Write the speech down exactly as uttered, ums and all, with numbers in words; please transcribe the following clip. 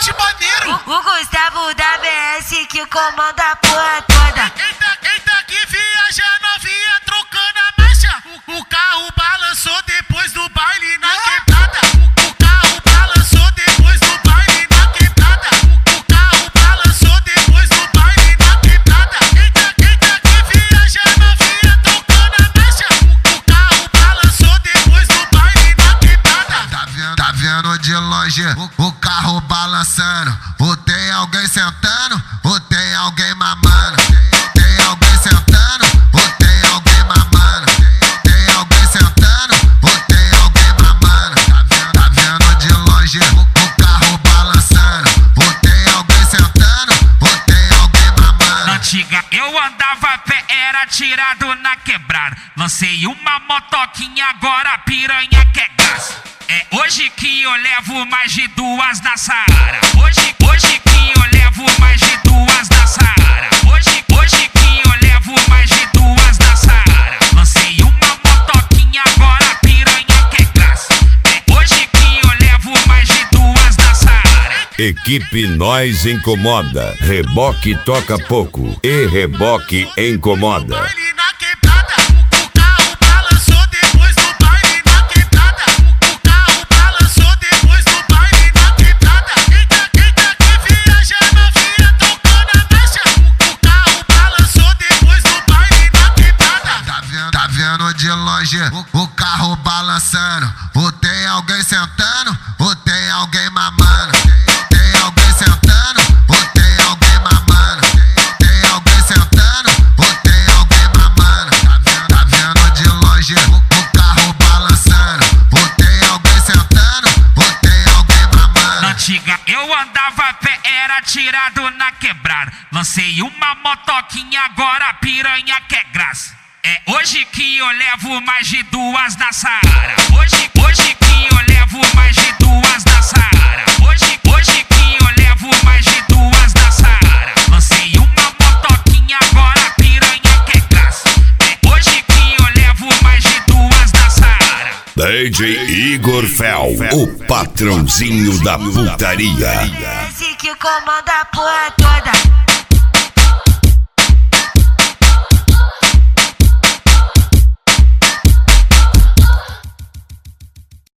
beat maneiro. O, o Gustavo da B S que comanda a porra toda. Quem tá, quem tá aqui viaja novinha trocando a marcha. O, o carro balançou depois do baile na quebrada. O, o carro balançou depois do baile na quebrada. O, o carro balançou depois do baile na quebrada. Quem tá, quem tá aqui viaja novinha trocando a marcha. O, o carro balançou depois do baile na quebrada. Tá vendo, tá vendo de longe o, o carro balançando? Ou tem alguém sentando, ou tem alguém mamando? Tem alguém sentando, ou tem alguém mamando? Tem alguém sentando, ou tem alguém mamando? Tá vendo, tá vendo de longe o, o carro balançando? Ou tem alguém sentando, ou tem alguém mamando? Na antiga eu andava a pé, era tirado na quebrada. Lancei uma motoquinha, agora a piranha quer gás. É hoje que eu levo mais de duas na Saara. Hoje, hoje que eu levo mais de duas na Saara. Hoje, hoje que eu levo mais de duas na Saara. Lancei uma motoquinha, agora a piranha quer graça. É hoje que eu levo mais de duas na Saara. Equipe Nós Incomoda. Reboque toca pouco e reboque incomoda. Baile na quebrada. O, o carro balançou depois do baile na quebrada. O, o carro balançou depois do baile na quebrada. Quem tá, quem tá aqui viaja novinha trocando a marcha. O, o carro balançou depois do baile na quebrada. Tá vendo, tá vendo de longe o, o carro balançando? Ou tem alguém sentando, ou tem alguém mamando? Tem alguém sentando, ou tem alguém mamando? Tem alguém sentando, ou tem alguém mamando? Tá vendo, tá vendo de longe o, o carro balançando? Ou tem alguém sentando, ou tem alguém mamando? Na antiga eu andava a pé, era tirado na quebrada. Lancei uma motoquinha, agora a piranha quer graça. É hoje que eu levo mais de duas na Saara. Hoje, hoje que eu levo mais de duas na Saara. Hoje, hoje que eu levo mais de duas na Saara. Lancei uma motoquinha, agora a piranha quer graça. É hoje que eu levo mais de duas na Saara. D J Igor Fel, o patrãozinho da putaria. Esse que comanda a porra toda.